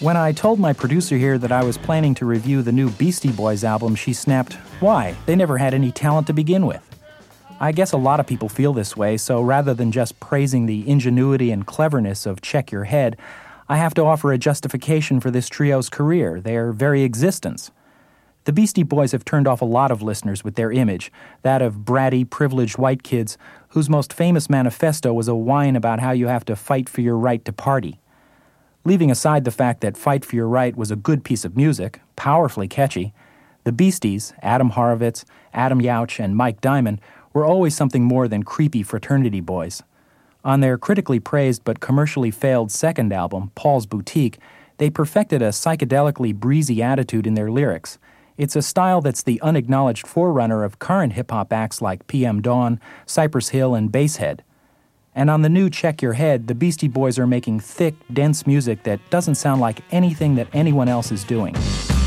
When I told my producer here that I was planning to review the new Beastie Boys album, she snapped, "Why? They never had any talent to begin with." I guess a lot of people feel this way, so rather than just praising the ingenuity and cleverness of Check Your Head, I have to offer a justification for this trio's career, their very existence. The Beastie Boys have turned off a lot of listeners with their image, that of bratty, privileged white kids whose most famous manifesto was a whine about how you have to fight for your right to party. Leaving aside the fact that Fight for Your Right was a good piece of music, powerfully catchy, the Beasties, Adam Horovitz, Adam Yauch, and Mike Diamond, were always something more than creepy fraternity boys. On their critically praised but commercially failed second album, Paul's Boutique, they perfected a psychedelically breezy attitude in their lyrics. It's a style that's the unacknowledged forerunner of current hip-hop acts like PM Dawn, Cypress Hill, and Basshead. And on the new Check Your Head, the Beastie Boys are making thick, dense music that doesn't sound like anything that anyone else is doing.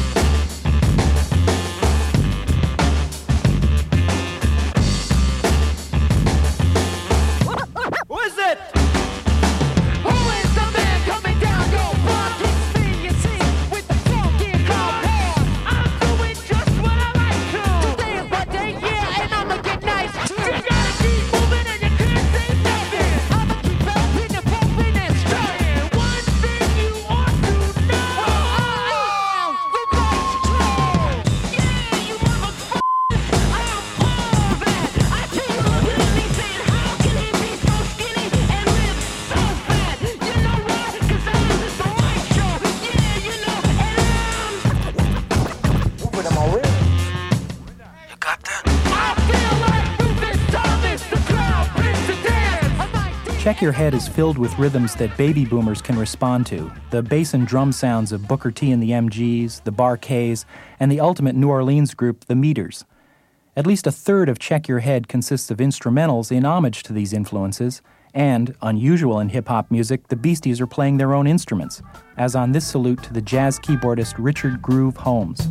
Check Your Head is filled with rhythms that baby boomers can respond to, the bass and drum sounds of Booker T and the MGs, the Bar-Kays, and the ultimate New Orleans group, the Meters. At least a third of Check Your Head consists of instrumentals in homage to these influences, and, unusual in hip-hop music, the Beasties are playing their own instruments, as on this salute to the jazz keyboardist Richard Groove Holmes.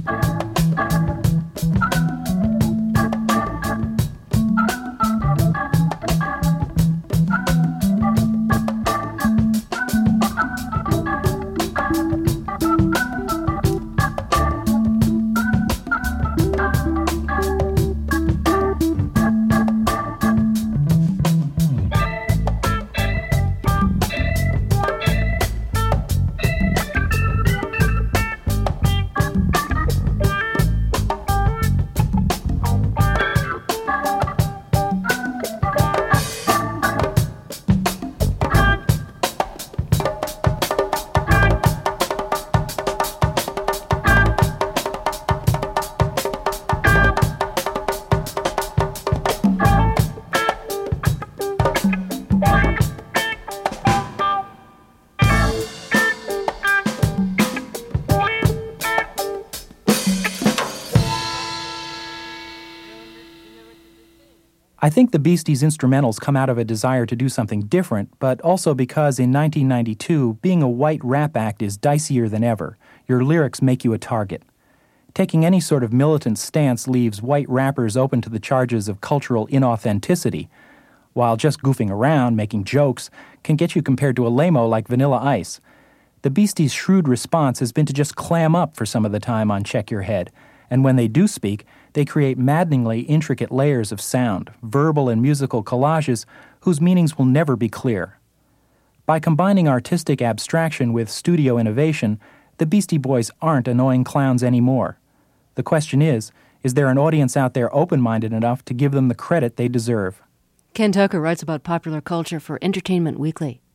I think the Beasties' instrumentals come out of a desire to do something different, but also because in 1992, being a white rap act is dicier than ever. Your lyrics make you a target. Taking any sort of militant stance leaves white rappers open to the charges of cultural inauthenticity, while just goofing around, making jokes, can get you compared to a lame-o like Vanilla Ice. The Beasties' shrewd response has been to just clam up for some of the time on Check Your Head, and when they do speak, they create maddeningly intricate layers of sound, verbal and musical collages whose meanings will never be clear. By combining artistic abstraction with studio innovation, the Beastie Boys aren't annoying clowns anymore. The question is there an audience out there open-minded enough to give them the credit they deserve? Ken Tucker writes about popular culture for Entertainment Weekly.